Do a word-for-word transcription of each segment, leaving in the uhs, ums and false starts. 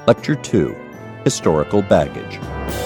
Lecture two, Historical Baggage.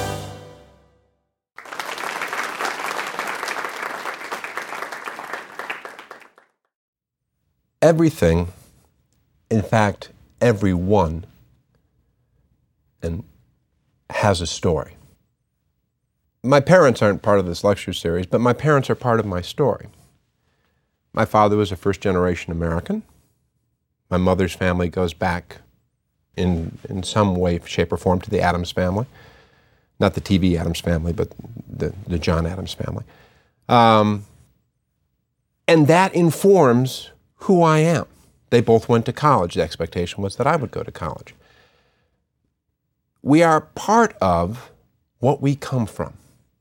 Everything, in fact, everyone, and has a story. My parents aren't part of this lecture series, but my parents are part of my story. My father was a first-generation American. My mother's family goes back in, in some way, shape, or form to the Addams family. Not the T V Addams family, but the, the John Addams family. Um, and that informs who I am. They both went to college. The expectation was that I would go to college. We are part of what we come from.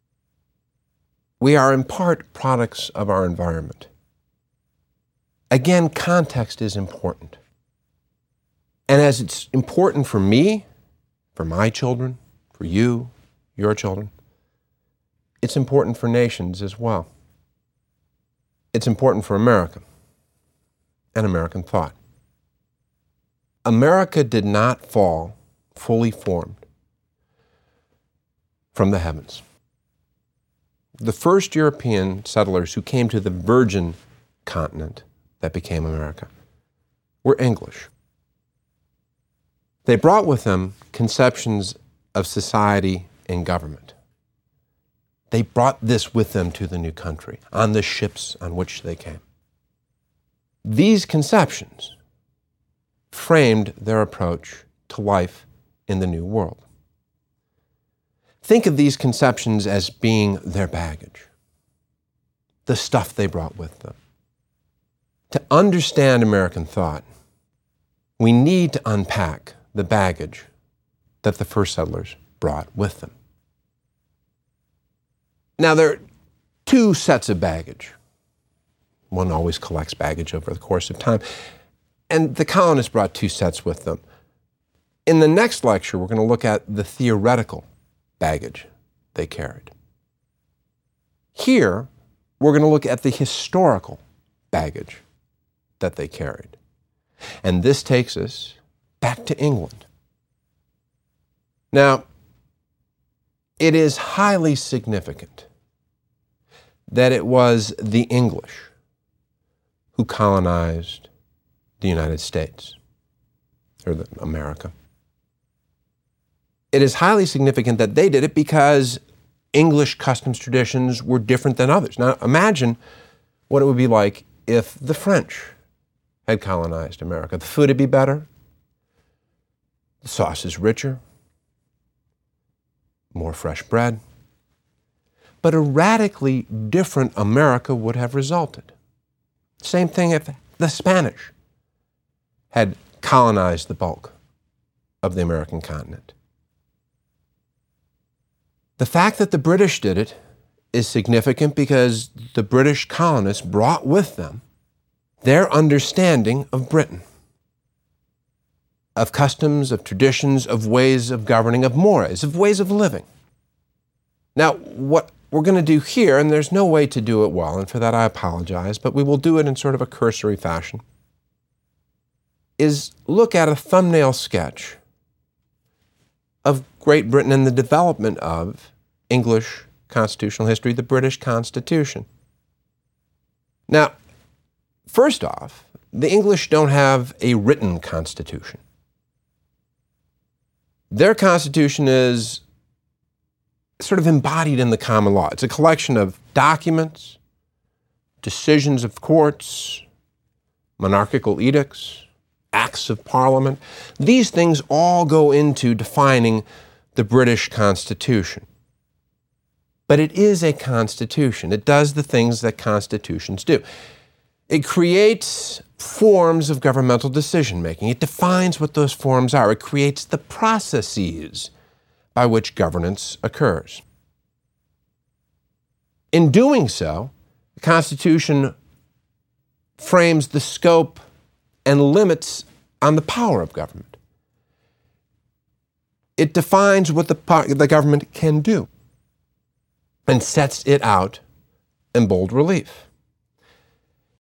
We are in part products of our environment. Again, context is important. And as it's important for me, for my children, for you, your children, it's important for nations as well. It's important for America and American thought. America did not fall fully formed from the heavens. The first European settlers who came to the virgin continent that became America were English. They brought with them conceptions of society and government. They brought this with them to the new country on the ships on which they came. These conceptions framed their approach to life in the New World. Think of these conceptions as being their baggage, the stuff they brought with them. To understand American thought, we need to unpack the baggage that the first settlers brought with them. Now, there are two sets of baggage. One always collects baggage over the course of time. And the colonists brought two sets with them. In the next lecture, we're going to look at the theoretical baggage they carried. Here, we're going to look at the historical baggage that they carried. And this takes us back to England. Now, it is highly significant that it was the English who colonized the United States, or the, America. It is highly significant that they did it because English customs traditions were different than others. Now imagine what it would be like if the French had colonized America. The food would be better, the sauce is richer, more fresh bread, but a radically different America would have resulted. Same thing if the Spanish had colonized the bulk of the American continent. The fact that the British did it is significant because the British colonists brought with them their understanding of Britain, of customs, of traditions, of ways of governing, of mores, of ways of living. Now, what we're going to do here, and there's no way to do it well, and for that I apologize, but we will do it in sort of a cursory fashion, is look at a thumbnail sketch of Great Britain and the development of English constitutional history, the British Constitution. Now, first off, the English don't have a written constitution. Their constitution is sort of embodied in the common law. It's a collection of documents, decisions of courts, monarchical edicts, acts of parliament. These things all go into defining the British Constitution. But it is a constitution. It does the things that constitutions do. It creates forms of governmental decision-making. It defines what those forms are. It creates the processes by which governance occurs. In doing so, the Constitution frames the scope and limits on the power of government. It defines what the, the government can do and sets it out in bold relief.